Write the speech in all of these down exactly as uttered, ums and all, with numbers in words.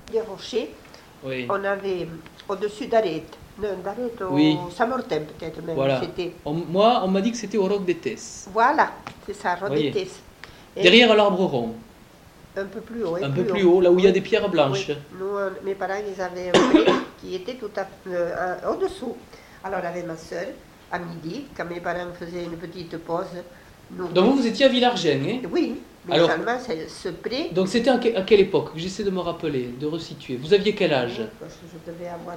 des rochers. Oui. On avait au-dessus d'Arête, d'Arête au Oui. Saint-Martin peut-être même. Voilà. C'était... On- moi, on m'a dit que c'était au Roc des Tesses. Voilà, c'est ça, Roc Voyez. des Tesses. Et Derrière l'arbre rond. un peu plus haut. et Un peu plus haut, là où il y a des pierres blanches. Oui. Nous, euh, mes parents, ils avaient un pré qui était tout à fait euh, au-dessous. Alors, avec ma soeur, à midi, quand mes parents faisaient une petite pause, nous... Donc vous, vous étiez à Villargène, hein? Oui, mais Alors- seulement c'est ce pré... Donc c'était à, que- à quelle époque? J'essaie de me rappeler, de resituer. Vous aviez quel âge? Parce que je devais avoir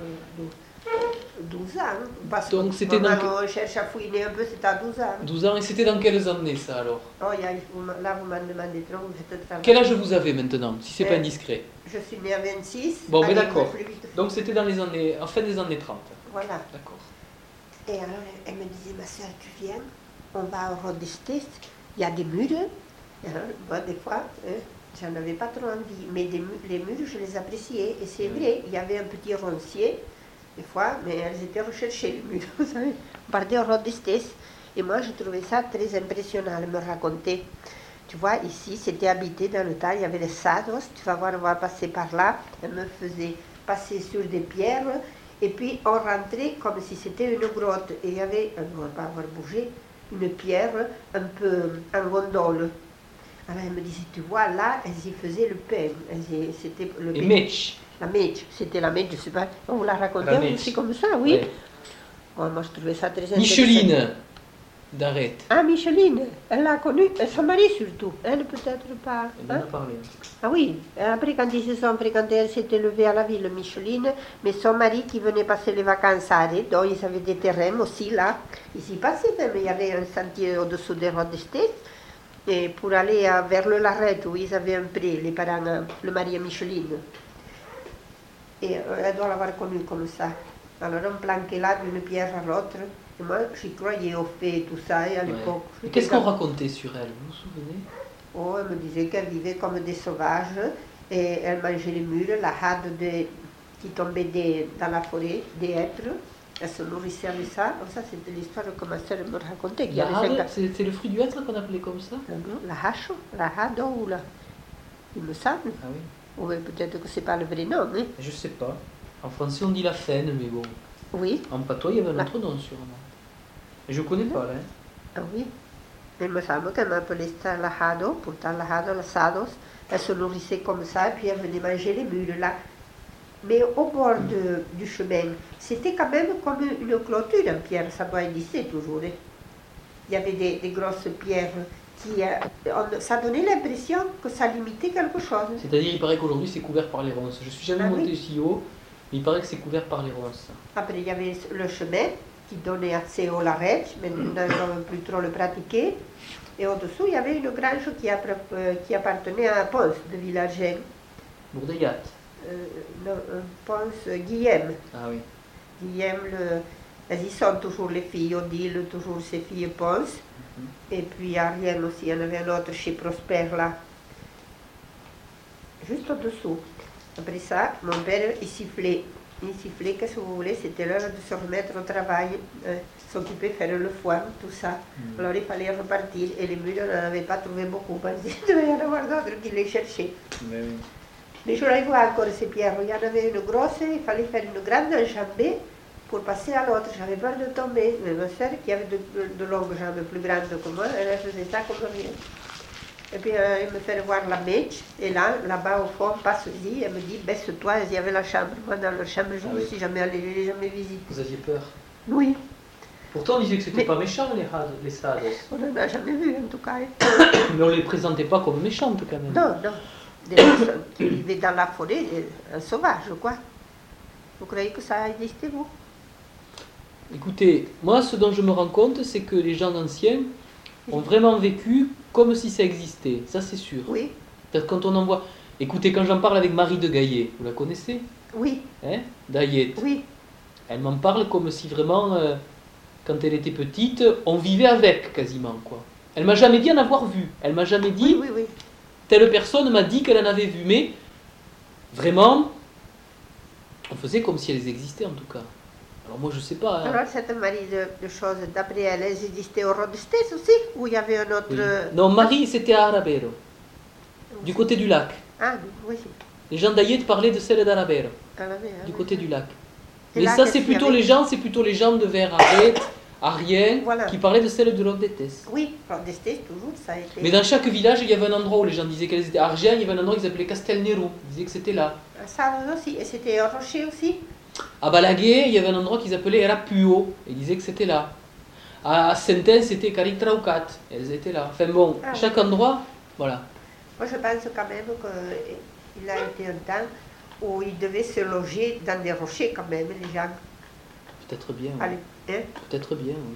douze ans. Parce Donc, que c'était dans maman, on cherche à fouiner un peu, c'était à douze ans. douze ans, et c'était dans quelles années ça alors? Oh, il y a- vous m- là, vous m'en demandez trop, vous êtes très... Quel âge vous avez maintenant, si c'est pas Euh, indiscret? Je suis née à vingt-six. Bon, mais allez, d'accord. plus vite. Donc c'était dans les années, en fin des années trente. Voilà. D'accord. Et alors, elle, elle me disait, ma soeur, tu viens, on va au Rodestes, il y a des murs. Et alors, moi, des fois, hein, j'en avais pas trop envie, mais des mu- les murs, je les appréciais. Et c'est Oui. vrai, il y avait un petit roncier, des fois, mais elles étaient recherchées, les murs, vous savez. On partait au Rodestes, et moi, je trouvais ça très impressionnant. Elle me racontait, tu vois, ici, c'était habité dans le tas, il y avait les sados, tu vas voir, on va passer par là. Elle me faisait passer sur des pierres. Et puis on rentrait comme si c'était une grotte. Et il y avait, on ne va pas avoir bougé, une pierre un peu en gondole. Alors elle me disait, tu vois, là, elles y faisaient le pain. Elles y- C'était le Et pain- Metch. La mèche, c'était la mèche, je ne sais pas. On vous l'a raconté La mèche. aussi comme ça, oui. Ouais. Bon, moi, je trouvais ça très intéressant. Micheline d'Arête. Ah, Micheline, elle l'a connue, et son mari surtout. Elle, peut-être pas. Elle en hein. a parlé. Ah oui, après quand ils se sont fréquentés, elle s'était levée à la ville Micheline, mais son mari qui venait passer les vacances à Arête, donc ils avaient des terrains aussi là, ils y passaient même, il y avait un sentier au-dessous des Rodestes, et pour aller à- vers le Larrette où ils avaient un pré, les parents, euh, le mari et Micheline. Et euh, elle doit l'avoir connu comme ça. Alors on planquait là d'une pierre à l'autre, et moi j'y croyais au fait et tout ça, et à Ouais. l'époque... Et qu'est-ce qu'on racontait sur elle? Vous vous souvenez? Oh, elle me disait qu'elle vivait comme des sauvages et elle mangeait les mules, la hade de- qui tombait des- dans la forêt, des hêtres. Elle se nourrissait avec ça. Oh, ça, c'était l'histoire que ma soeur me racontait. qu'il y La avait hade, cinq- c'est c'est le fruit du hêtre qu'on appelait comme ça? La hache, la hade ou la... Il me semble. Ah oui. Oui, peut-être que c'est pas le vrai nom. Hein. Je sais pas. En français on dit la faine, mais bon. Oui, En patois il y avait un La- autre nom sûrement. Et je connais pas là. hein. ah oui. Il me semble qu'elle m'appelait ça la hado, pourtant la hado, la sados. Elle se nourrissait comme ça et puis elle venait manger les mules là. Mais au bord de- du chemin, c'était quand même comme une clôture en pierre, ça doit exister toujours. hein. Il y avait des, des grosses pierres qui... euh, on- ça donnait l'impression que ça limitait quelque chose. C'est-à-dire il paraît qu'aujourd'hui c'est couvert par les ronces. Je suis jamais Ah monté oui. si haut, mais il paraît que c'est couvert par les ronces. Après, il y avait le chemin qui donnait accès au Larrette, mais nous n'avons plus trop le pratiqué. Et au-dessous, il y avait une grange qui, appre- euh, qui appartenait à un Ponce de Villargène. Bourdeyat. Euh, non, un Ponce euh, Guillaume. Ah oui. Guillaume, le, elles y sont toujours les filles, Odile, toujours ses filles Ponce. Mhm. Et puis Ariane aussi, il y en avait un autre chez Prosper là, juste au-dessous. Après ça, mon père, il sifflait. Il sifflait, qu'est-ce que vous voulez, c'était l'heure de se remettre au travail, euh, s'occuper, faire le foin, tout ça. Mhm. Alors il fallait repartir et les mules, on n'en avait pas trouvé beaucoup parce qu'il devait y en avoir d'autres qui les cherchaient. Mais oui. Mais je les vois encore ces pierres. Il y en avait une grosse, il fallait faire une grande enjambée pour passer à l'autre. J'avais peur de tomber. Mais ma soeur, qui avait de, de, de longues jambes plus grandes que moi, elle faisait ça comme rien. Et puis euh, elle me fait voir la mèche. Et là, là-bas au fond, passe-y. Elle me dit, baisse-toi. Il y avait la chambre. Moi, dans leur chambre, je Ah ne me oui. suis jamais allée, je ne l'ai jamais visitée. Vous aviez peur. Oui, Pourtant on disait que c'était Mais- pas méchant les, hades- les sades. on n'en a jamais vu en tout cas. hein. Mais on les présentait pas comme méchantes quand même. Non, non. Des personnes qui vivaient dans la forêt, des- un sauvage, quoi. Vous croyez que ça existait, vous? Écoutez, moi ce dont je me rends compte, c'est que les gens anciens ont vraiment vécu comme si ça existait. Ça c'est sûr. Oui, Parce que quand on en voit... Écoutez, quand j'en parle avec Marie de Gaillet, vous la connaissez? oui, Hein? Dayet. oui. Elle m'en parle comme si vraiment, euh, quand elle était petite, on vivait avec quasiment, quoi. Elle m'a jamais dit en avoir vu. Elle m'a jamais dit, Oui, oui, oui. telle personne m'a dit qu'elle en avait vu. Mais vraiment, on faisait comme si elles existaient en tout cas. Alors moi je sais pas. hein. Alors, cette Marie de, de choses, d'après elle, elles existaient au Rodestes aussi? Ou il y avait un autre... Oui. Non, Marie c'était à Arabero, du côté du lac. Ah, oui. Les gens d'Ayet parlaient de celle d'Arabère, à la mer, du oui. côté du lac. Et Mais là, ça, qu'est-ce c'est qu'il y plutôt avait? les gens, c'est plutôt les gens de vers Arrête, Arien, Voilà. qui parlaient de celle de Rodestes. Oui, Rodestes, toujours, ça a été. Mais dans chaque village, il y avait un endroit où les gens disaient qu'elles étaient. Argien, il y avait un endroit qu'ils appelaient Castelnero. Ils disaient que c'était là. À Sardes aussi, et c'était un rocher aussi. À Balaguer, il y avait un endroit qu'ils appelaient Erapuo. Ils disaient que c'était là. À Saint-Ain, c'était Caritraucat. Elles étaient là. Enfin bon, Ah, chaque endroit, voilà. Moi, je pense quand même qu'il a été un temps où ils devaient se loger dans des rochers quand même, les gens. Peut-être bien. Oui. Allez, hein? Peut-être bien, oui.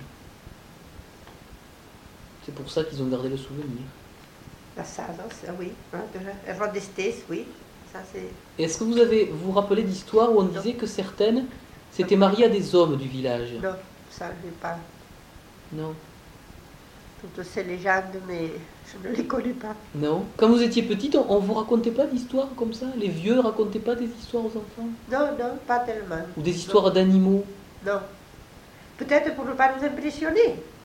C'est pour ça qu'ils ont gardé le souvenir. La Sardes, oui. Rodestes, oui. Ça, c'est... Est-ce que vous avez, vous vous rappelez d'histoires où on disait que certaines s'étaient mariées à des hommes du village? Non, ça, je n'ai pas. Non. Toutes ces légendes, mais je ne les connais pas. Non. Quand vous étiez petite, on, on vous racontait pas d'histoires comme ça? Les vieux racontaient pas des histoires aux enfants? Non, non, pas tellement. Ou des histoires d'animaux? Non. Peut-être pour ne pas nous impressionner.